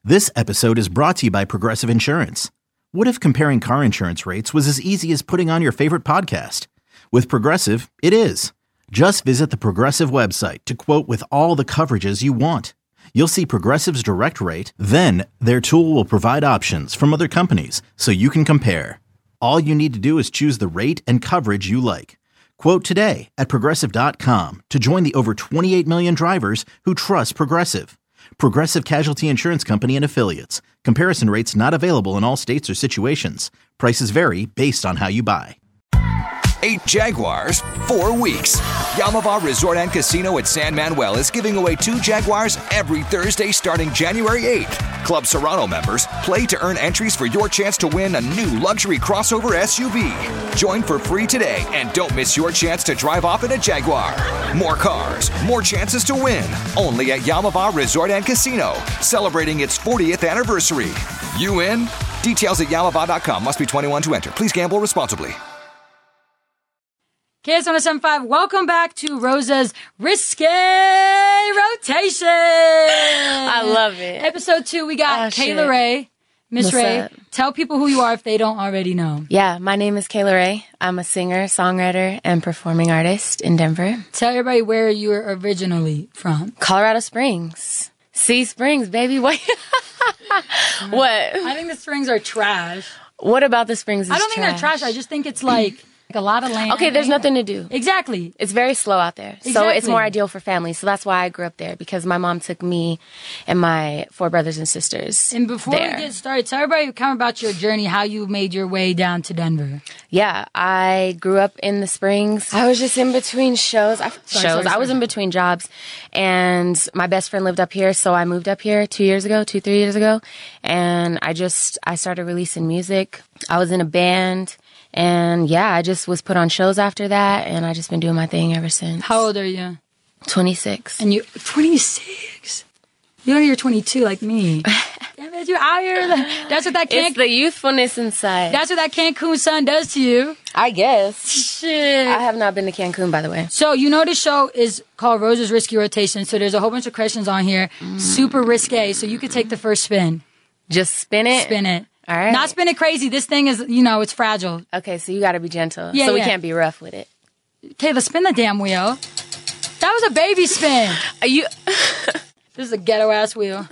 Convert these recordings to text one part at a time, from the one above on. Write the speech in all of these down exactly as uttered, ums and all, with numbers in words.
This episode is brought to you by Progressive Insurance. What if comparing car insurance rates was as easy as putting on your favorite podcast? With Progressive, it is. Just visit the Progressive website to quote with all the coverages you want. You'll see Progressive's direct rate, then their tool will provide options from other companies so you can compare. All you need to do is choose the rate and coverage you like. Quote today at progressive dot com to join the over twenty-eight million drivers who trust Progressive. Progressive Casualty Insurance Company and Affiliates. Comparison rates not available in all states or situations. Prices vary based on how you buy. Eight Jaguars, four weeks. Yamava Resort and Casino at San Manuel is giving away two Jaguars every Thursday starting January eighth. Club Serrano members play to earn entries for your chance to win a new luxury crossover S U V. Join for free today and don't miss your chance to drive off in a Jaguar. More cars, more chances to win. Only at Yamava Resort and Casino, celebrating its fortieth anniversary. You in? Details at yamava dot com. Must be twenty-one to enter. Please gamble responsibly. K S one oh seven point five, welcome back to Rosa's Risque Rotation. I love it. Episode two, we got oh, Kayla Ray. Miss What's Ray, up? Tell people who you are if they don't already know. Yeah, my name is Kayla Ray. I'm a singer, songwriter, and performing artist in Denver. Tell everybody where you're originally from. Colorado Springs. Sea Springs, baby. What? What? I think the Springs are trash. What about the Springs is I don't think trash? they're trash. I just think it's like... a lot of land. Okay, there's nothing to do. Exactly. It's very slow out there. So Exactly. it's more ideal for families. So that's why I grew up there, because my mom took me and my four brothers and sisters And before there. we get started, tell everybody kind of about your journey, how you made your way down to Denver. Yeah, I grew up in the Springs. I was just in between shows. I, Sorry, shows. sorry, I was sorry. in between jobs, and my best friend lived up here, so I moved up here two years ago, two, three years ago, and I just, I started releasing music. I was in a band, and yeah, I just was put on shows after that, and I just been doing my thing ever since. How old are you? twenty-six. And you, twenty-six? You know you're twenty-two like me. Damn it, you're out here. That's what that It's Can- the youthfulness inside. That's what that Cancun sun does to you. I guess. Shit. I have not been to Cancun, by the way. So, you know, the show is called Rosa's Risky Rotation. So there's a whole bunch of questions on here. Mm. Super risque. So you could take the first spin. Just spin it? Spin it. All right. Not spin it crazy. This thing is, you know, it's fragile. Okay, so you got to be gentle. Yeah, so we yeah. can't be rough with it. Kayla, spin the damn wheel. That was a baby spin. Are you... This is a ghetto-ass wheel.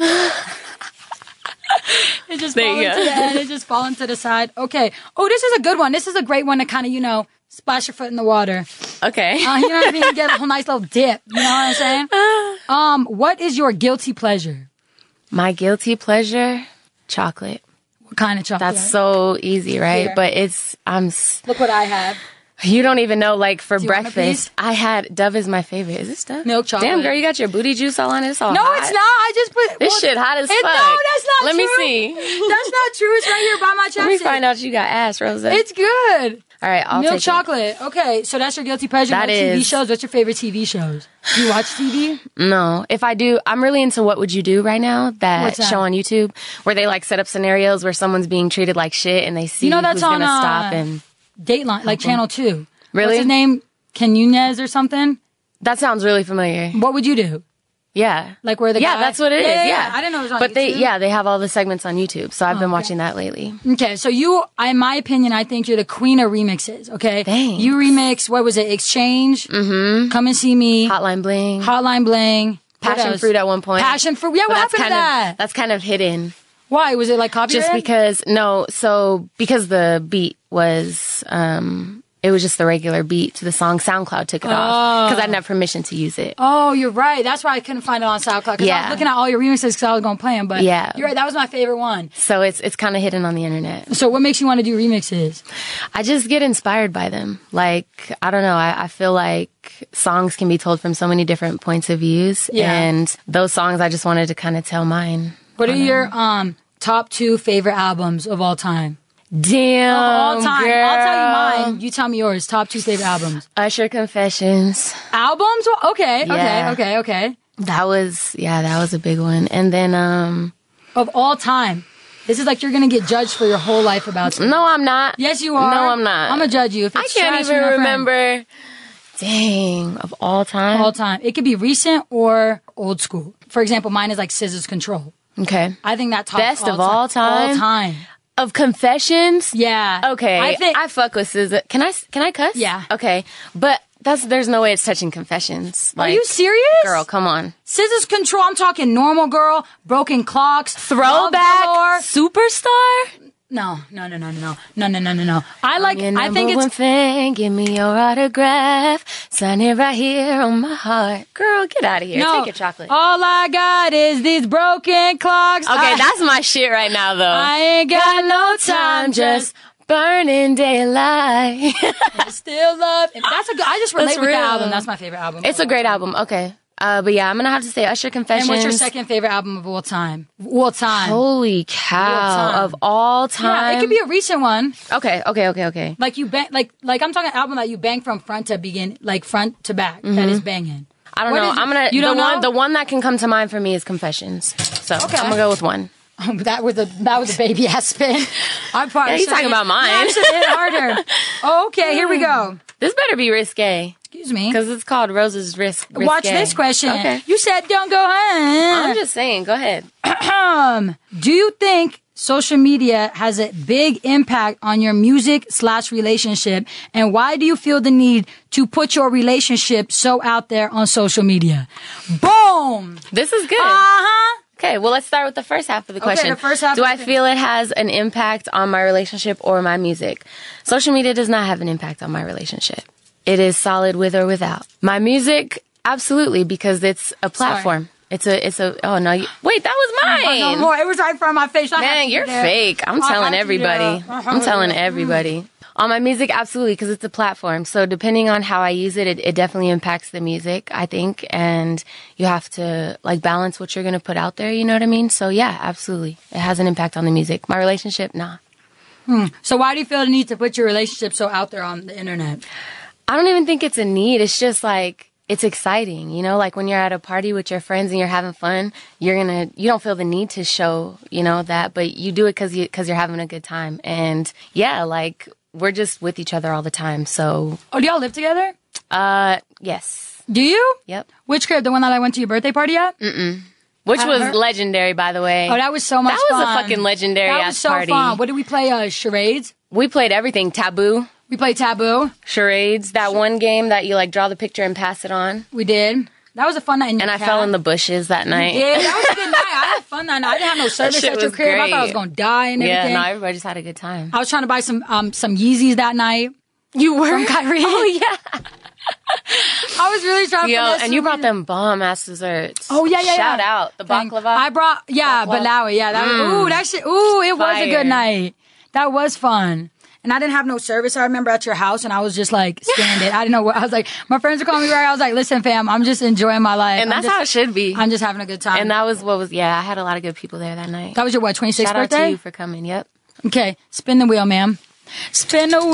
It just There falling you to go. the end. It just falling to the side. Okay. Oh, this is a good one. This is a great one to kind of, you know, splash your foot in the water. Okay. Uh, you know what I mean? Get a whole nice little dip. You know what I'm saying? Um, what is your guilty pleasure? My guilty pleasure? Chocolate. What kind of chocolate? That's so easy, right? Here. But it's, I'm, s- Look what I have. you don't even know, like, for Do you want a breakfast, piece? I had, Dove is my favorite. Is this Dove? Milk chocolate. Damn, girl, you got your booty juice all on it? It's all No, hot. it's not. I just put... This well, shit hot as it- fuck. No, that's not Let true. me see. That's not true. It's right here by my chest. Let me find out you got ass, Rosa. It's good. all right, I'll Milk take chocolate. Okay, so that's your guilty pleasure. That no T V is. shows. What's your favorite T V shows? Do you watch T V? it. No, if I do, I'm really into What Would You Do right now, that, What's that? show on YouTube, where they, like, set up scenarios where someone's being treated like shit, and they see You know that's who's on, gonna uh, stop and... Dateline, like Channel two. Really? What's his name? Ken Nunez or something? That sounds really familiar. What would you do? Yeah. Like where the yeah, guy... that's what it is. yeah, Yeah, I didn't know it was on But they, YouTube. yeah, they have all the segments on YouTube, so I've been okay. watching that lately. Okay, so you, in my opinion, I think you're the queen of remixes, okay? Thanks. You remix, what was it, Exchange? Mm-hmm. Come and See Me. Hotline Bling, Hotline Bling. What Passion else? Fruit at one point. Passion Fruit. Yeah, But what that's happened to kind that? Of, that's kind of hidden, Why? Was it like copyright? just because. No, so because the beat was, um, it was just the regular beat to the song. SoundCloud took it off because I didn't have permission to use it. Oh, you're right. That's why I couldn't find it on SoundCloud. Because I Yeah. was looking at all your remixes because I was going to play them. But Yeah. you're right. That was my favorite one. So it's it's kind of hidden on the internet. So what makes you want to do remixes? I just get inspired by them. Like, I don't know. I, I feel like songs can be told from so many different points of views. Yeah. And those songs, I just wanted to kind of tell mine. What are your um top two favorite albums of all time? Damn, Of all time. girl. I'll tell you mine. You tell me yours. Top two favorite albums. Usher Confessions. Albums? Well, okay, Yeah. okay, okay, okay. That was, yeah, that was a big one. And then, um, Of all time. This is like you're going to get judged for your whole life about something. no, I'm not. Yes, you are. No, I'm not. I'm going to judge you. If I it's can't trash, even you're my friend. remember. Dang, of all time. All time. It could be recent or old school. For example, mine is like Scissors Control. Okay. I think that tops Best all of all time? All time. Of Confessions? Yeah. Okay. I think I fuck with S Z A. Can I, can I cuss? Yeah. Okay. But that's, there's no way it's touching Confessions. Are Like, you serious? girl, come on. S Z A's Control. I'm talking Normal Girl, Broken Clocks, Love Throwback Galore. Superstar? No, no, no, no, no, no, no, no, no, no. I like. Your I think number one it's. fan, give me your autograph. Sign it right here on my heart. Girl, get out of here. No, Take your chocolate. all I got is these broken clocks. Okay, I, that's my shit right now, though. I ain't got no time, just burning daylight. still love. That's a good. I just relate That's with the real. album. That's my favorite album. It's a great album. Okay. Uh, but yeah, I'm gonna have to say Usher And Confessions. what's your second favorite album of all time? All time. Holy cow. All time. Of all time. Yeah, it could be a recent one. Okay, okay, okay, okay. Like you bang, like like I'm talking album that you bang from front to begin, like front to back. That is banging. I don't What know. is- I'm gonna you the don't one know? the one that can come to mind for me is Confessions. So Okay. I'm gonna go with one. Oh, that was a that was a baby ass spin. I probably Yeah, you should've talking hit- about mine. Yeah, I should hit harder. Oh, okay, here we go. This better be risque. Excuse me. Because it's called Rose's Risk. Risque. Watch this question. Okay. You said don't go I'm on. just saying, go ahead. Um, do you think social media has a big impact on your music slash relationship? And why do you feel the need to put your relationship so out there on social media? Boom! This is good. Uh-huh. Okay, well, let's start with the first half of the question. the first half Do of I the- feel it has an impact on my relationship or my music? Social media does not have an impact on my relationship. It is solid with or without. My music, absolutely, because it's a platform. It's a, it's a, oh no, you, wait, that was mine. No more. It was right in front of my face. I had Man, to you're do that. fake. I'm I telling had to do everybody. that. I'm telling everybody. On my music, absolutely, because it's a platform. So depending on how I use it, it, it definitely impacts the music, I think. And you have to like balance what you're going to put out there. You know what I mean? So yeah, absolutely. It has an impact on the music. My relationship, nah. So why do you feel the need to put your relationship so out there on the internet? I don't even think it's a need. It's just like, it's exciting, you know, like when you're at a party with your friends and you're having fun, you're gonna, you don't feel the need to show, you know, that, but you do it cause you, cause you're having a good time. And yeah, like we're just with each other all the time. So, Oh, do y'all live together? uh, yes. Do you? Yep. Which crib? The one that I went to your birthday party at? Which I was heard- legendary, by the way. Oh, that was so much That was fun. a fucking legendary That was ass so party. fun. What did we play? Uh, charades? We played everything. Taboo, We played Taboo. charades, that one game that you like draw the picture and pass it on. We did. That was a fun night. In your And I cat. fell in the bushes that night. Yeah, that was a good night. I had fun that night. I didn't have no service shit at your was crib. I thought I was great. gonna die and Yeah, everything. no, everybody just had a good time. I was trying to buy some um some Yeezys that night. You were? From Kyrie. Oh, yeah. I was really trying to. Yo, finesse and you some- brought them bomb ass desserts. Oh yeah, yeah, Shout yeah. out the Thank- baklava. I brought yeah, Baklava. balawi. Yeah, that was, ooh, that shit. Ooh, it was a Fire. good night. That was fun. And I didn't have no service. I remember at your house, and I was just like standing. I didn't know what I was like. My friends were calling me right. I was like, "Listen, fam, I'm just enjoying my life, and I'm that's just, how it should be. I'm just having a good time." and that was what was, yeah, I had a lot of good people there that night. that was your what twenty-sixth Shout out birthday? to you for coming. Yep. Okay, spin the wheel, ma'am. Spin the wheel.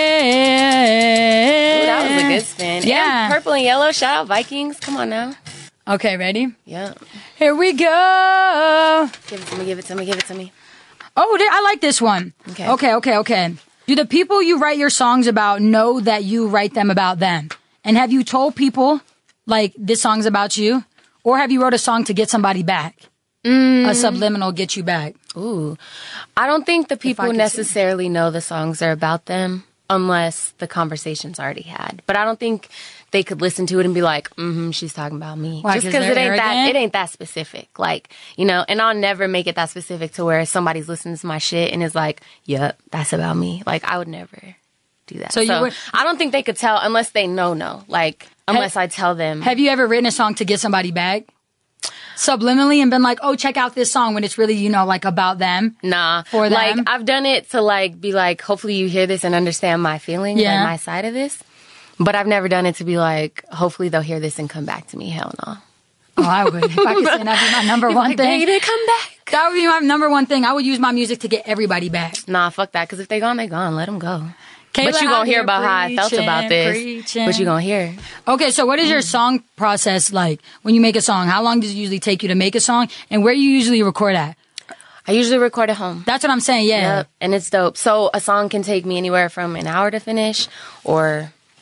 Ooh, that was a good spin. Yeah. And purple and yellow. Shout out Vikings. Come on now. Okay, ready? Yep. Here we go. Give it to me. Give it to me. Give it to me. Oh, th- I like this one. Okay. Okay, okay, okay. Do the people you write your songs about know that you write them about them? And have you told people, like, this song's about you? Or have you wrote a song to get somebody back? Mm. A subliminal get you back. Ooh. I don't think the people could see. necessarily know the songs are about them unless the conversation's already had. But I don't think they could listen to it and be like, mm-hmm, she's talking about me. Why, Just 'cause because it they're ain't that arrogant? it ain't that specific. Like, you know, and I'll never make it that specific to where somebody's listening to my shit and is like, yep, that's about me. Like, I would never do that. So So, you would- I don't think they could tell unless they know no. Like, unless I tell them. Have you ever written a song to get somebody back? Subliminally and been like, oh, check out this song when it's really, you know, like about them? Nah. For like, them? I've done it to like be like, hopefully you hear this and understand my feelings Yeah. and my side of this. But I've never done it to be like, hopefully they'll hear this and come back to me. Hell no. Oh, I would. If I could say that'd be my number one Like, thing. baby, come back. That would be my number one thing. I would use my music to get everybody back. Nah, fuck that. Because if they gone, they gone. Let them go. Kayla but you out gonna hear here about how I felt preaching, about this. preaching. But you gonna hear. Okay, so what is Mm. your song process like when you make a song? How long does it usually take you to make a song? And where you usually record at? I usually record at home. That's what I'm saying, yeah. Yep, and it's dope. So a song can take me anywhere from an hour to finish or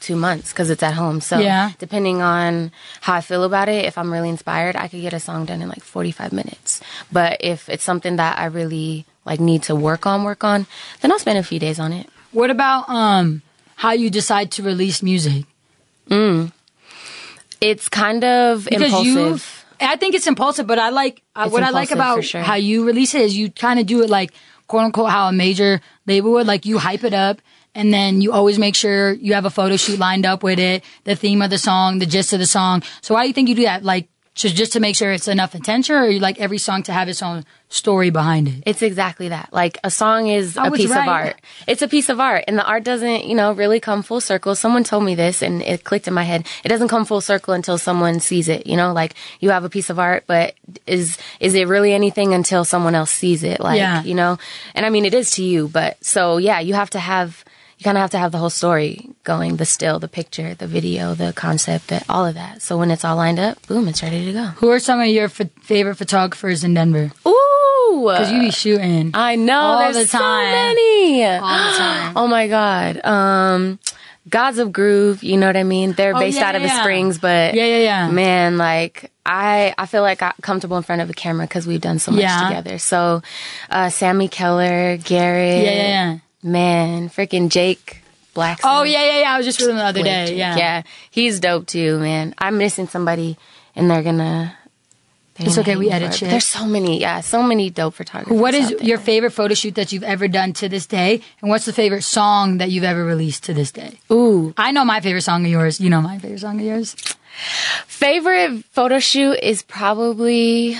two months because it's at home. So Yeah. depending on how I feel about it, if I'm really inspired, I could get a song done in like forty-five minutes. But if it's something that I really like need to work on, work on, then I'll spend a few days on it. What about um how you decide to release music? Mm. It's kind of Because you, impulsive. I think it's impulsive, but I like uh, It's what I like impulsive, about for sure. how you release it is you kind of do it like quote unquote how a major label would. Like you hype it up, and then you always make sure you have a photo shoot lined up with it, the theme of the song, the gist of the song. So why do you think you do that? Like just just to make sure it's enough attention, or you like every song to have its own story behind it? It's exactly that. Like a song is Oh, a it's piece right. of art. It's a piece of art, and the art doesn't, you know, really come full circle. Someone told me this, and it clicked in my head. It doesn't come full circle until someone sees it. You know, like you have a piece of art, but is is it really anything until someone else sees it? Like, Yeah. you know, and I mean, it is to you, but so yeah, you have to have. You kind of have to have the whole story going, the still, the picture, the video, the concept, the, all of that. So when it's all lined up, boom, it's ready to go. Who are some of your f- favorite photographers in Denver? Ooh! Because you be shooting. I know, all there's the time. so many. All the time. Oh my God. Um, Gods of Groove, you know what I mean? They're Oh, based yeah, out of the yeah. Springs, but Yeah, yeah, yeah. man, like I, I feel like I'm comfortable in front of a camera because we've done so much Yeah. together. So, uh, Sammy Keller, Garrett, Yeah, yeah, yeah. man, freaking Jake Blackson. Oh, yeah, yeah, yeah. I was just with him the other day. Jake. Yeah. Yeah. He's dope too, man. I'm missing somebody and they're gonna, they're It's gonna okay, hate we me edit for it. shit. There's so many, yeah, so many dope photographers. What is out there. your favorite photo shoot that you've ever done to this day? And what's the favorite song that you've ever released to this day? Ooh. I know my favorite song of yours. You know my favorite song of yours. Favorite photo shoot is probably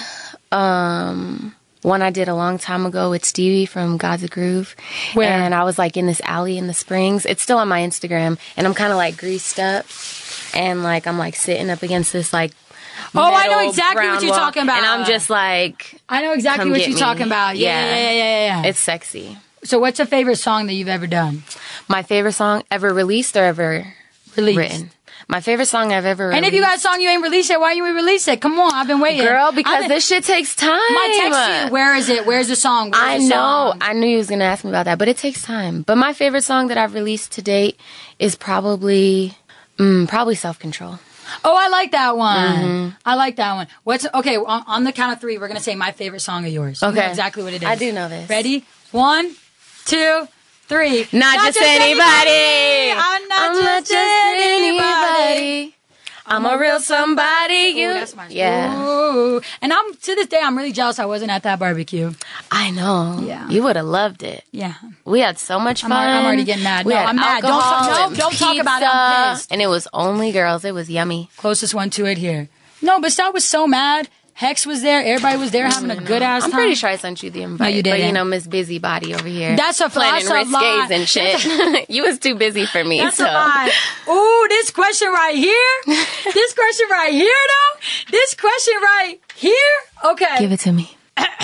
um, one I did a long time ago with Stevie from Gods of Groove. Where? And I was like in this alley in the Springs. It's still on my Instagram. And I'm kind of like greased up. And like I'm like sitting up against this like Oh, I know metal exactly what brown you're wall. talking about. And I'm just like, I know exactly Come what get you're me. talking about. Yeah, yeah, Yeah. yeah, yeah, yeah. yeah. it's sexy. So what's a favorite song that you've ever done? My favorite song ever released or ever Released. written? My favorite song I've ever released. And if you got a song you ain't released it, why you ain't release it? Come on, I've been waiting. Girl, I've because been- this shit takes time. My text you, where is it? Where's the song? Where's I the know. song? I knew you was going to ask me about that, but it takes time. But my favorite song that I've released to date is probably, mm, probably Self-Control. Oh, I like that one. Mm-hmm. I like that one. What's okay? On, on the count of three, we're gonna say my favorite song of yours. You know Okay. exactly what it is. I do know this. Ready? One, two, three. Not, just, anybody. I'm not I'm just, not just anybody. anybody. I'm a real somebody. You. Ooh, that's mine. Yeah. Ooh. And I'm to this day, I'm really jealous I wasn't at that barbecue. I know. Yeah. You would have loved it. Yeah. We had so much I'm fun. already- I'm already getting mad. We No, had I'm mad. Don't- alcohol no, and don't talk about it. I'm pizza, pissed. And it was only girls. It was yummy. Closest one to it here. No, but Stout was so mad. Hex was there. Everybody was there having a good ass time. I'm pretty sure I sent you the invite. you But you didn't. know, Miss Busybody over here. That's a- planning that's a lie. risques and shit. You was too busy for me. That's so. a lie. Ooh, this question right here. This question right here, though. This question right here. Okay. Give it to me.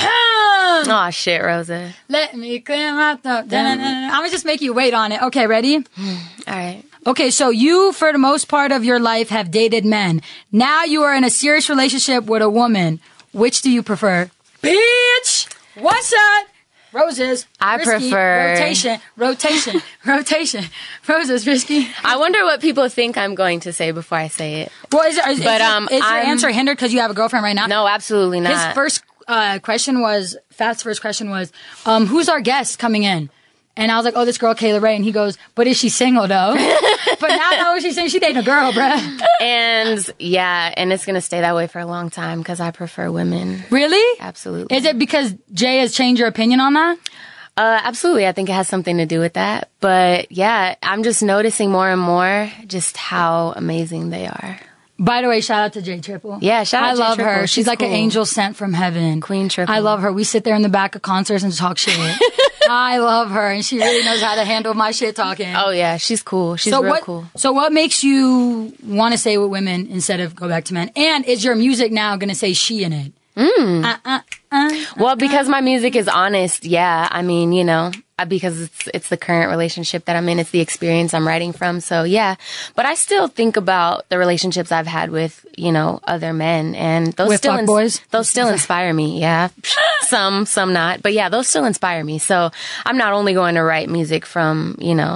Oh shit, Rosa. Let me clear my throat. I'm gonna just make you wait on it. Okay, ready? All right. Okay, so you, for the most part of your life, have dated men. Now you are in a serious relationship with a woman. Which do you prefer? Bitch! What's up? Roses. I risky, prefer- rotation, rotation, rotation. Roses, risky. I wonder what people think I'm going to say before I say it. Well, is, is, But, is, um, is your I'm- answer hindered because you have a girlfriend right now? No, absolutely not. His first uh, question was, Fat's first question was, um, who's our guest coming in? And I was like, oh, this girl, Kayla Ray. And he goes, but is she single, though? But now, no, she's saying she dating a girl, bruh. And yeah, and it's gonna stay that way for a long time because I prefer women. Really? Absolutely. Is it because Jay has changed your opinion on that? Uh, absolutely. I think it has something to do with that. But yeah, I'm just noticing more and more just how amazing they are. By the way, shout out to Jay Triple. Yeah, shout out I Jay love Triple. her. She's, She's like an cool. angel sent from heaven. Queen Triple. I love her. We sit there in the back of concerts and talk shit. I love her, and she really knows how to handle my shit talking. Oh yeah, she's cool. She's so real what, cool. So what makes you want to stay with women instead of go back to men? And is your music now going to say she in it? Mm. Uh, uh, uh, Well, because my music is honest, yeah. I mean, you know, I- because it's it's the current relationship that I'm in. It's the experience I'm writing from. So yeah, but I still think about the relationships I've had with, you know, other men, and those With still fuck boys? those still inspire me. Yeah, some some not, but yeah, those still inspire me. So I'm not only going to write music from, you know,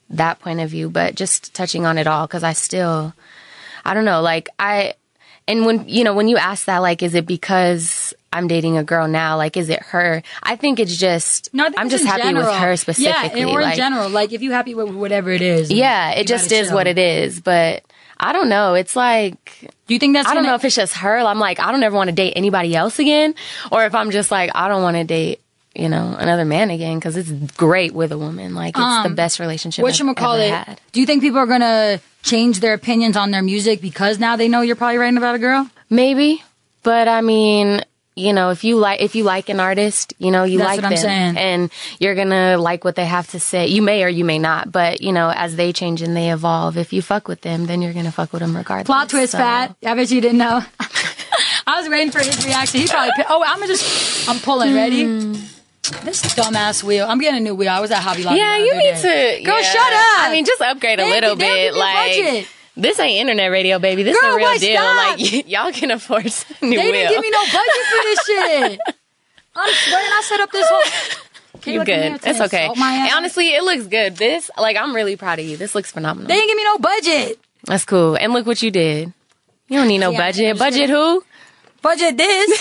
that point of view, but just touching on it all, because I still, I don't know, like I, and when, you know, when you ask that, like, is it because I'm dating a girl now? Like, is it her? I think it's just, no, I think I'm it's just in happy general. with her specifically. Yeah, or in like, general, like if you happy with whatever it is. Yeah, it just is what it is, but I don't know. It's like, do you think that's? I don't gonna, know if it's just her. I'm like, I don't ever want to date anybody else again, or if I'm just like, I don't want to date, you know, another man again, because it's great with a woman. Like, it's um, the best relationship I've ever it, had. Do you think people are gonna change their opinions on their music because now they know you're probably writing about a girl? Maybe, but I mean, you know, if you like if you like an artist, you know, you That's like what them, I'm saying. And you're gonna like what they have to say. You may or you may not, but you know, as they change and they evolve, if you fuck with them, then you're gonna fuck with them regardless. Plot twist, so. Fat. I bet you didn't know. I was waiting for his reaction. He probably. Oh, I'm gonna just. I'm pulling. Ready? Mm. This dumbass wheel. I'm getting a new wheel. I was at Hobby Lobby. Yeah, you need day. to. Girl, yeah. shut up. I mean, just upgrade a they, little they bit. Like. Budget. This ain't internet radio, baby. This Girl, is a real what? deal. Stop. Like, y- y'all can afford some new They wheel. didn't give me no budget for this shit. I'm swearing I set up this whole... You good. It's okay. And honestly, it looks good. This, like, I'm really proud of you. This looks phenomenal. They didn't give me no budget. That's cool. And look what you did. You don't need no yeah, budget. Budget who? Budget this.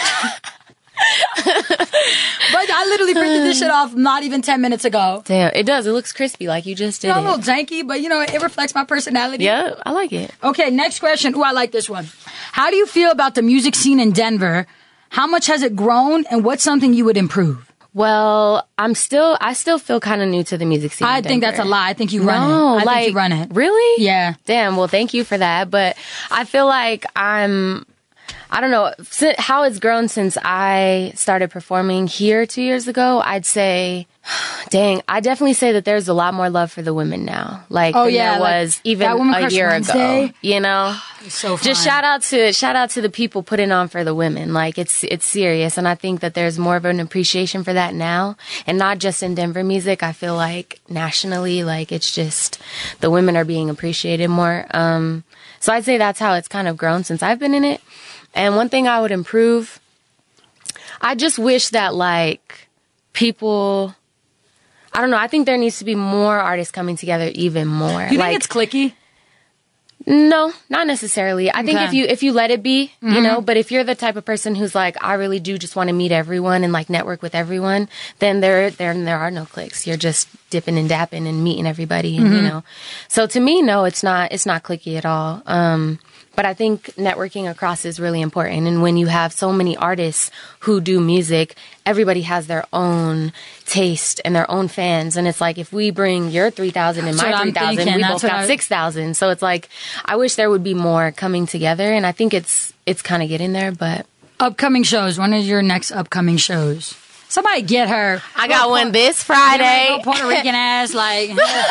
But I literally printed this shit off not even ten minutes ago. Damn, it does. It looks crispy like you just did. You know, it. a little janky, but you know, it reflects my personality. Yeah, I like it. Okay, next question. Ooh, I like this one. How do you feel about the music scene in Denver? How much has it grown, and what's something you would improve? Well, I'm still, I still feel kind of new to the music scene. I think that's a lie. I think you run no, it. I like, think you run it. Really? Yeah. Damn. Well, thank you for that. But I feel like I'm, I don't know how it's grown since I started performing here two years ago. I'd say, dang, I definitely say that there's a lot more love for the women now. Like, oh, than yeah, there like was even a year Wednesday. ago. You know, so fun. Just shout out to shout out to the people putting on for the women. Like, it's it's serious, and I think that there's more of an appreciation for that now, and not just in Denver music. I feel like nationally, like it's just the women are being appreciated more. Um, so I'd say that's how it's kind of grown since I've been in it. And one thing I would improve, I just wish that, like, people, I don't know, I think there needs to be more artists coming together even more. Do you like, think it's cliquey? No, not necessarily. I think Okay. if you if you let it be, Mm-hmm. you know, but if you're the type of person who's like, I really do just want to meet everyone and like network with everyone, then there there there are no cliques. You're just dipping and dapping and meeting everybody, and Mm-hmm. you know. So to me, no, it's not it's not cliquey at all. Um, but I think networking across is really important. And when you have so many artists who do music, everybody has their own taste and their own fans. And it's like, if we bring your three thousand and That's what my I'm three thousand, thinking. we That's both what got I- six thousand. So it's like, I wish there would be more coming together. And I think it's it's kind of getting there, but... Upcoming shows. When is your next upcoming shows? Somebody get her. I got one this Friday. No Puerto Rican ass, like...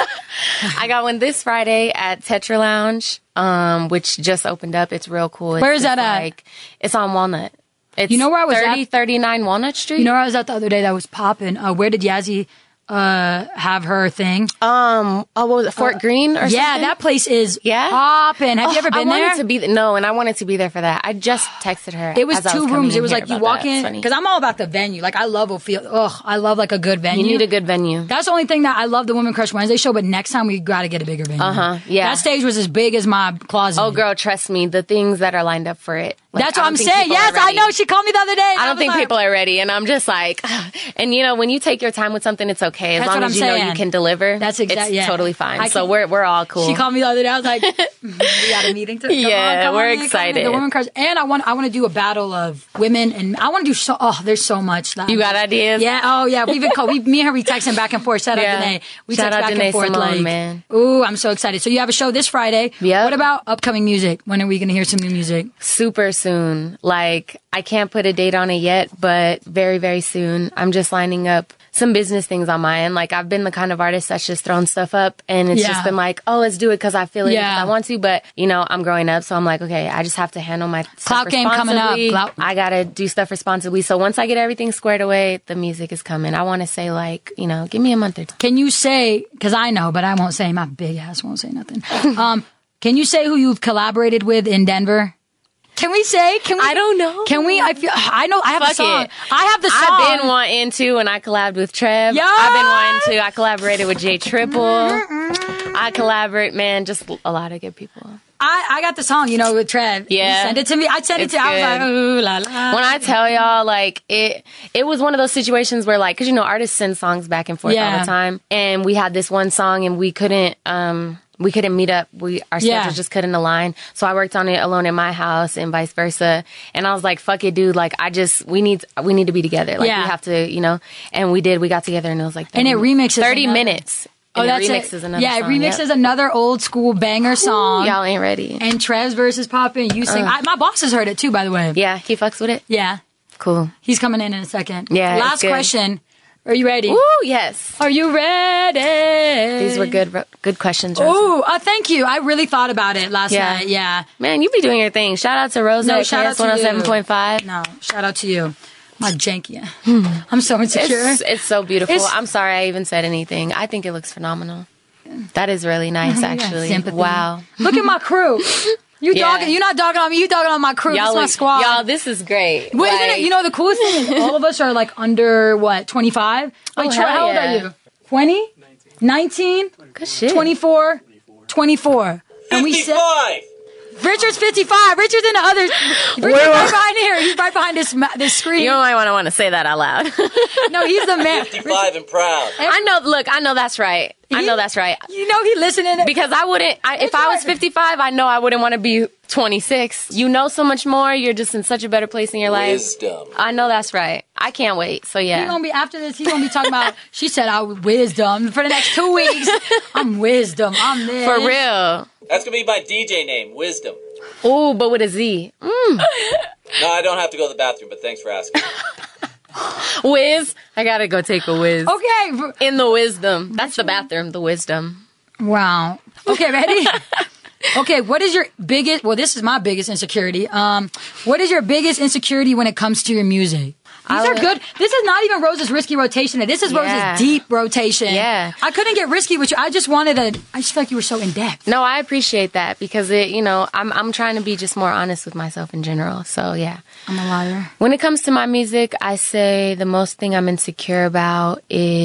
I got one this Friday at Tetra Lounge, um, which just opened up. It's real cool. It's Where is just that at? Like, it's on Walnut. It's You know where I was thirty at? thirty-nine Walnut Street? You know where I was at the other day that was popping? Uh, where did Yazzie uh, have her thing? Um, oh, what was it, Fort Greene or something? Yeah, that place is Yeah? popping. Have Oh, you ever been I wanted there? to be th- no, and I wanted to be there for that. I just texted her. It was as I two coming rooms. in It was here like you about walk that. It's in funny. because I'm all about the venue. Like I love a feel. Ugh, I love like a good venue. You need a good venue. That's the only thing that I love the Women Crush Wednesday show. But next time we got to get a bigger venue. Uh huh. Yeah. That stage was as big as my closet. Oh, girl, trust me. The things that are lined up for it. Like, That's I what don't I'm think saying. people are Yes, I ready. know. She called me the other day. I don't think people are ready, and I'm just like, and you know, when you take your time with something, it's okay as That's long what as I'm you know saying. you can deliver. That's exact- It's yeah. totally fine. I So can- we're we're all cool. She called me the other day. I was like, we got a meeting to. Come Yeah, on, come we're on in, come on in. excited. The Women Crush, and I want I want to do a battle of women, and I want to do so. Oh, there's so much. That You got ideas? Yeah. Oh, yeah. We've been called. We, me and her, we texting back and forth. Shout Yeah. out Janae. We Shout text out back Janae and forth Simone, like, man. Ooh, I'm so excited. So you have a show this Friday. Yep. What about upcoming music? When are we going to hear some new music? Super soon. Like, I can't put a date on it yet, but very, very soon. I'm just lining up some business things on my end. Like, I've been the kind of artist that's just thrown stuff up, and it's Yeah. just been like, oh, let's do it because I feel it, Yeah. because I want to. But, you know, I'm growing up, so I'm like, okay, I just have to handle my stuff Clout game coming up. responsibly. Clout- I got to do stuff responsibly. So once I get everything squared away, the music is coming. I want to say, like, you know, give me a month or two. Can you say, because I know, but I won't say, my big ass won't say nothing. um, can you say who you've collaborated with in Denver? Can we say? Can we? I don't know. Can we? I feel. I know. I have Fuck the song. it. I have the song. I've been wanting to, and I collabed with Trev. Yeah. I've been wanting to. I collaborated with Jay Triple. I collaborate, man. Just a lot of good people. I, I got the song, you know, with Trev. Yeah. He sent it to me. I sent it It's to I was good. like, ooh, la, la. When I tell y'all, like, it it was one of those situations where, like, because, you know, artists send songs back and forth Yeah. all the time. And we had this one song and we couldn't, um, we couldn't meet up. We Our Yeah. schedules just couldn't align. So I worked on it alone in my house and vice versa. And I was like, fuck it, dude. Like, I just, we need, we need to be together. Like, Yeah. we have to, you know, and we did. We got together and it was like, And it remixes thirty another- minutes. Oh, And that's it it. remixes another Yeah, it song. remixes Yep. another old school banger song. Y'all ain't ready. And Trez versus poppin'. You sing. Uh. I, my boss has heard it too, by the way. Yeah, he fucks with it. Yeah. Cool. He's coming in in a second. Yeah, it's Last good. question. Are you ready? Ooh, yes. Are you ready? These were good, good questions. Rosa. Ooh, uh, thank you. I really thought about it last Yeah. night. Yeah. Man, you be doing your thing. Shout out to Rosa No, at shout K out S to one oh seven point five. No, shout out to you. My janky. I'm so insecure. It's, it's so beautiful. It's- I'm sorry I even said anything. I think it looks phenomenal. That is really nice, Yeah, actually. sympathy. Wow. Look at my crew. You Yeah. dogging? You're not dogging on me. You dogging on my crew. This is my look- squad. y'all, this is great. Wait, isn't Like, it? You know the coolest thing is all of us are like under what twenty-five. Wait, Oh, Troy, hell how old yeah. are you? twenty, nineteen, good shit. twenty-four, twenty-four. And we said fifty-five. Richard's fifty-five. Richard's in the other. Richard's right behind here. He's right behind this ma- this screen. You might want to want to say that out loud. No, he's the man. fifty-five and proud. I know. Look, I know that's right. I He- know that's right. You know he listening. Because I wouldn't, I, if It's I was hard. fifty-five, I know I wouldn't want to be twenty-six. You know so much more. You're just in such a better place in your life. Wisdom. I know that's right. I can't wait. So He's yeah. gonna be after this. He's gonna be talking about. She said, "I was wisdom for the next two weeks." I'm wisdom. I'm this. For real. That's gonna be my D J name, Wisdom. Ooh, but with a Z. Mm. No, I don't have to go to the bathroom, but thanks for asking. Whiz. I gotta go take a whiz. Okay. In the wisdom. That's the bathroom, the wisdom. Wow. Okay, ready? Okay, what is your biggest, well, this is my biggest insecurity. Um, what is your biggest insecurity when it comes to your music? These I are would- good. This is not even Rose's risky rotation. This is Yeah. Rose's deep rotation. Yeah. I couldn't get risky with you. I just wanted to, I just feel like you were so in depth. No, I appreciate that because it, you know, I'm I'm trying to be just more honest with myself in general. So yeah. I'm a liar. When it comes to my music, I say the most thing I'm insecure about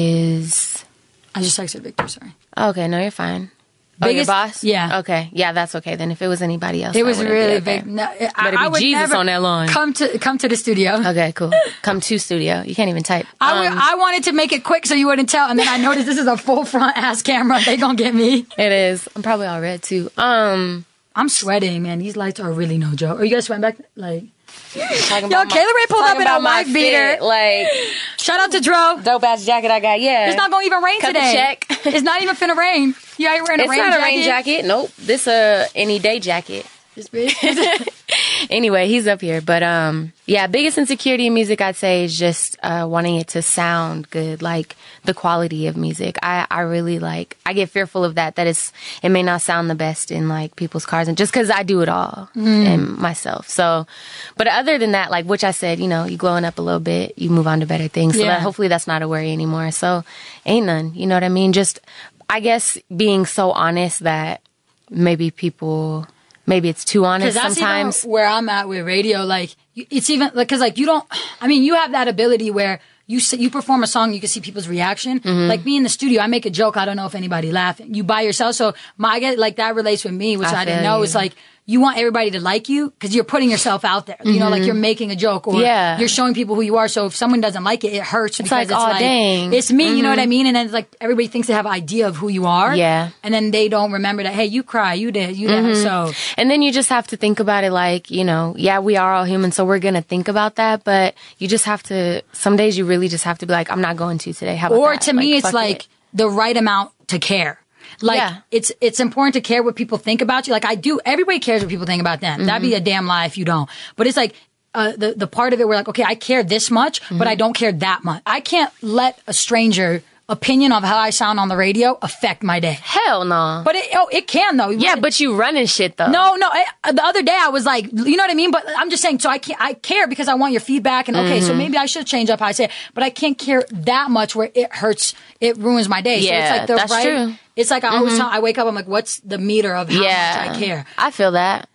is I just texted Victor, sorry. okay, no, you're fine. Oh, your Biggest- boss? yeah. Okay. Yeah, that's okay. Then if it was anybody else, It I was wouldn't be really okay. big. No, I, Better I be would Jesus never on that line. Come to, come to the studio. Okay, cool. Come to studio. You can't even type. I, would- Um, I wanted to make it quick so you wouldn't tell, and then I noticed this is a full front ass camera. They gonna get me. It is. I'm probably all red too. Um, I'm sweating, man. These lights are really no joke. Are you guys sweating back? Like, talking yo, about my- Kayla Ray pulled up talking in a about my wife beater. fit, like Shout out to Dro. dope ass jacket I got. Yeah, It's not gonna even rain Cut the today. check. It's not even finna rain. You out here wearing a It's rain not jacket? a rain jacket. Nope. This a any day jacket. This bitch. Anyway, he's up here. But um, yeah, biggest insecurity in music I'd say is just uh, wanting it to sound good, like the quality of music. I, I really like. I get fearful of that. That it's it may not sound the best in like people's cars, and just because I do it all and myself. So, but other than that, like which I said, you know, you glowing up a little bit, you move on to better things. So Yeah. that hopefully that's not a worry anymore. So ain't none. You know what I mean? Just I guess being so honest that maybe people. Maybe it's too honest Because that's sometimes. even where I'm at with radio. Like, you- it's even like because like you don't. I mean, you have that ability where you s- you perform a song, you can see people's reaction. Mm-hmm. Like me in the studio, I make a joke. I don't know if anybody laughing. You by yourself, so my I get like that relates with me, which I, I didn't feel know. you. It's like you want everybody to like you because you're putting yourself out there. You know, like you're making a joke or Mm-hmm. Yeah. you're showing people who you are. So if someone doesn't like it, it hurts because like, it's "Aw, like dang." it's me. You know what I mean? And then it's like everybody thinks they have an idea of who you are. Yeah. and then they don't remember that. Hey, you cry, you did, you did. So. And then you just have to think about it like, you know, yeah, we are all human, so we're going to think about that. But you just have to, some days you really just have to be like, I'm not going to today. How about Or that? to me, it's fuck like it. the right amount to care. Like Yeah. it's it's important to care what people think about you. Like I do, everybody cares what people think about them. That'd Mm-hmm. be a damn lie if you don't. But it's like uh, the the part of it where like, okay, I care this much, but Mm-hmm. I don't care that much. I can't let a stranger opinion of how I sound on the radio affect my day. Hell no. But it oh, it can though. Yeah, but you running shit though. No, no. I, the other day I was like, you know what I mean? But I'm just saying, so I can't, I care because I want your feedback and okay, Mm-hmm. so maybe I should change up how I say it, but I can't care that much where it hurts, it ruins my day. so Yeah, it's like the that's right, true. it's like I always tell, I wake up, I'm like, what's the meter of how Yeah. much I care? I feel that.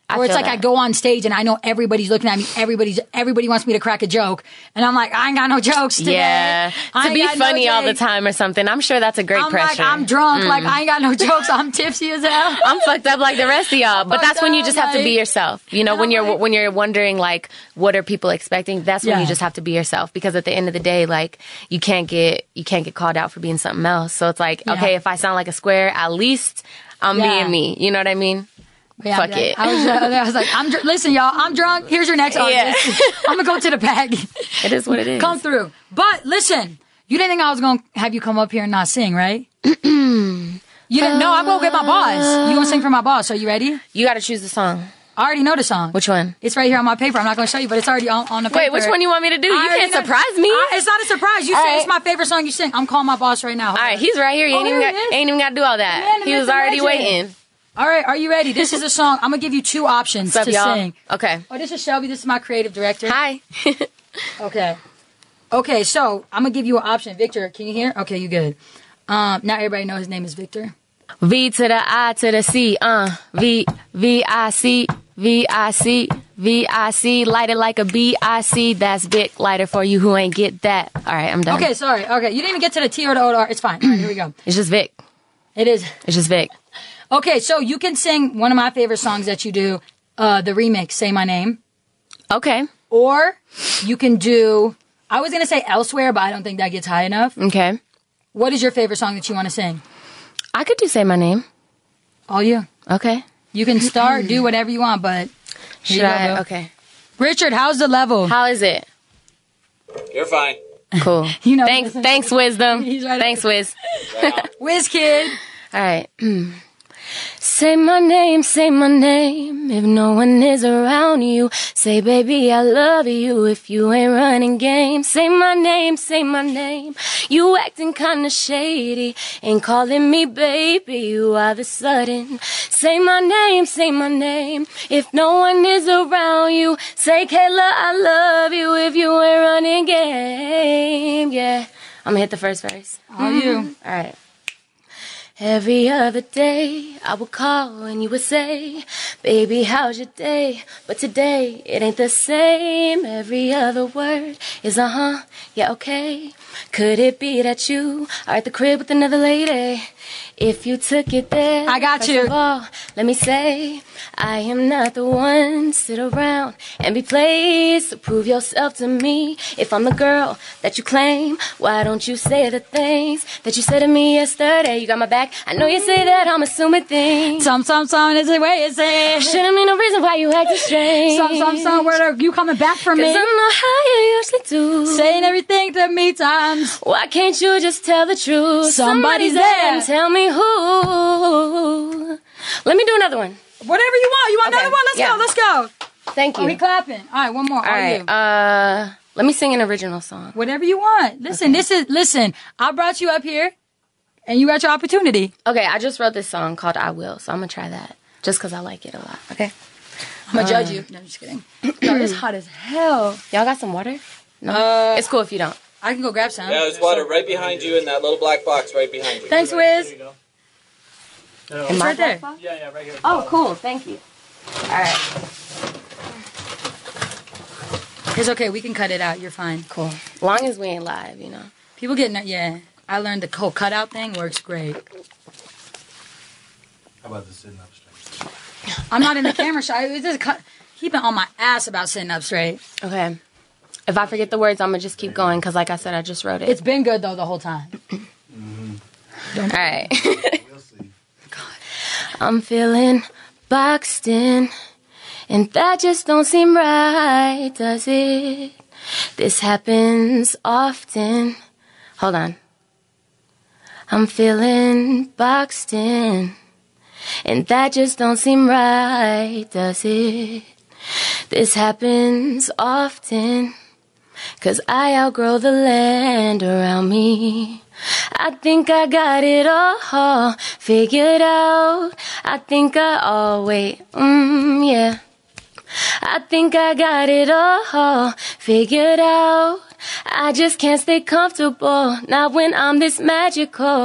I Or it's feel like that. I go on stage and I know everybody's looking at me. Everybody's everybody wants me to crack a joke, and I'm like, I ain't got no jokes today. Yeah, I to ain't be got no funny all the jokes. time or something. I'm sure that's a great I'm pressure. like, I'm drunk. Like I ain't got no jokes. I'm tipsy as hell. I'm fucked up like the rest of y'all. But fucked that's when you up, just have to be like- yourself. You know, And when I'm you're like- when you're wondering like, what are people expecting? That's when Yeah. you just have to be yourself. Because at the end of the day, like you can't get you can't get called out for being something else. So it's like, Yeah. okay, if I sound like a square, at least I'm Yeah. being me. You know what I mean? Yeah, Fuck like, it. I was, uh, I was like, I'm dr- listen, y'all. I'm drunk. Here's your next artist. Yeah. I'm gonna go to the bag. It is what it is. Come through. But listen, you didn't think I was gonna have you come up here and not sing, right? You didn't. No, I'm gonna get my boss. You gonna sing for my boss? Are you ready? You got to choose the song. I already know the song. Which one? It's right here on my paper. I'm not gonna show you, but it's already on, on the paper. Wait, which one you want me to do? I You already can't know- surprise me. I- it's not a surprise. You All sing. right. It's my favorite song you sing. I'm calling my boss right now. Hold All right, on. he's right here. He Oh, ain't even there got, he is. ain't even got to do all that. Man, the he was myth, the already legend. waiting. All right, are you ready? This is a song. I'm gonna give you two options What's up, to y'all? sing. Okay. Oh, this is Shelby. This is my creative director. Hi. Okay. Okay, so I'm gonna give you an option. Victor, can you hear? Okay, you good. Um, now everybody knows his name is Victor. V to the I to the C, uh, V, V I C, V I C, V I C, light it like a B I C, that's Vic, lighter for you who ain't get that. All right, I'm done. Okay, sorry. Okay, you didn't even get to the T or the O or the R. It's fine. All right, here we go. It's just Vic. It is. It's just Vic. Okay, so you can sing one of my favorite songs that you do, uh, the remix, Say My Name. Okay. Or you can do, I was gonna say Elsewhere, but I don't think that gets high enough. Okay. What is your favorite song that you want to sing? I could do Say My Name. All you. Okay. You can start, do whatever you want, but here Should you go, I? bro. Okay. Richard, how's the level? How is it? You're fine. Cool. You know- thanks, thanks, Wisdom. He's right Thanks, Wiz. Whiz Kid. All right. Say my name, say my name. If no one is around you, say, baby, I love you. If you ain't running game, say my name, say my name. You acting kinda shady, ain't calling me baby. You all of a sudden, say my name, say my name. If no one is around you, say, Kayla, I love you. If you ain't running game, yeah. I'm gonna hit the first verse. All you. All right. Every other day, I would call and you would say, baby, how's your day? But today, it ain't the same. Every other word is uh-huh, yeah, okay. Could it be that you are at the crib with another lady? If you took it there, I got first you. of all, let me say, I am not the one. Sit around and be played. So prove yourself to me. If I'm the girl that you claim, why don't you say the things that you said to me yesterday? You got my back. I know you say that I'm assuming things. Some, some, some is the way it's said. Shouldn't be no reason why you acting strange. Some, some, some, where are you coming back from Cause me? I know how you usually do. Saying everything to me times. Why can't you just tell the truth? Somebody's there. there. And tell me who. Let me do another one. Whatever you want. You want Okay, another one? Let's yeah. go, let's go. Thank you. Oh, he clapping. All right, one more. All right. You. Uh, let me sing an original song. Whatever you want. Listen, this is, listen, I brought you up here and you got your opportunity. Okay, I just wrote this song called I Will, so I'm going to try that just because I like it a lot. Okay. I'm going to judge you. No, I'm just kidding. Yo, it's hot as hell. Y'all got some water? No. Uh, it's cool if you don't. I can go grab some. Yeah, there's water right behind you in that little black box right behind you. Thanks, Wiz. Am It's I- right there. Yeah, yeah, right here. Oh, cool. Thank you. All right. It's okay. We can cut it out. You're fine. Cool. Long as we ain't live, you know. People get, ner- yeah. I learned the whole cutout thing works great. How about the sitting up straight? I'm not in the camera shy. It's just cut. He been on my ass about sitting up straight. Okay. If I forget the words, I'm going to just keep going because, like I said, I just wrote it. It's been good, though, the whole time. All right. We'll see. I'm feeling boxed in, and that just don't seem right, does it? This happens often. Hold on. I'm feeling boxed in, and that just don't seem right, does it? This happens often, 'cause I outgrow the land around me. I think I got it all figured out. I think I, oh wait, mm, yeah. I think I got it all figured out. I just can't stay comfortable, not when I'm this magical.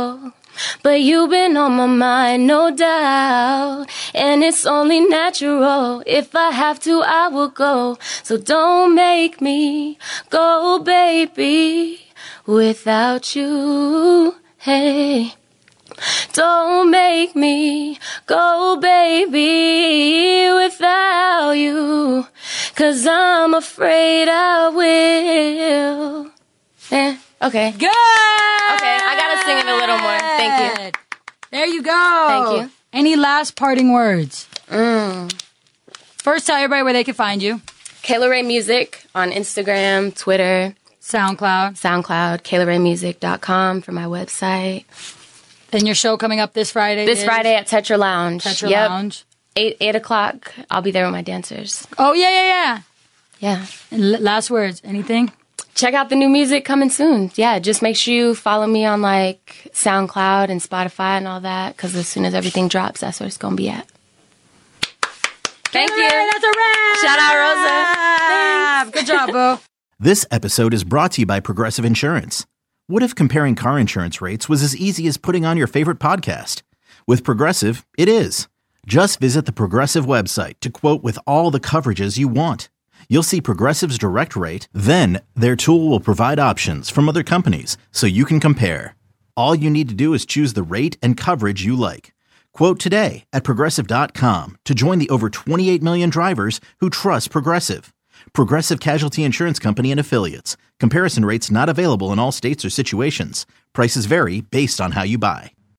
But you've been on my mind, no doubt. And it's only natural. If I have to, I will go. So don't make me go, baby, without you. Hey. Don't make me go, baby, without you. 'Cause I'm afraid I will. Eh, okay. Good. Okay, I gotta sing it a little more. Thank you. There you go. Thank you. Any last parting words? Mm. First, tell everybody where they can find you. Kayla Ray Music on Instagram, Twitter, SoundCloud. SoundCloud, kayla ray music dot com for my website. And your show coming up this Friday? This is? Friday at Tetra Lounge. Tetra yep. Lounge. Eight eight o'clock. I'll be there with my dancers. Oh, yeah, yeah, yeah. Yeah. And l- last words. Anything? Check out the new music coming soon. Yeah, just make sure you follow me on like SoundCloud and Spotify and all that, because as soon as everything drops, that's where it's going to be at. Thank All you. right, that's a wrap. Shout out, Rosa. Good job, Boo. This episode is brought to you by Progressive Insurance. What if comparing car insurance rates was as easy as putting on your favorite podcast? With Progressive, it is. Just visit the Progressive website to quote with all the coverages you want. You'll see Progressive's direct rate, then their tool will provide options from other companies so you can compare. All you need to do is choose the rate and coverage you like. Quote today at Progressive dot com to join the over twenty-eight million drivers who trust Progressive. Progressive Casualty Insurance Company and Affiliates. Comparison rates not available in all states or situations. Prices vary based on how you buy.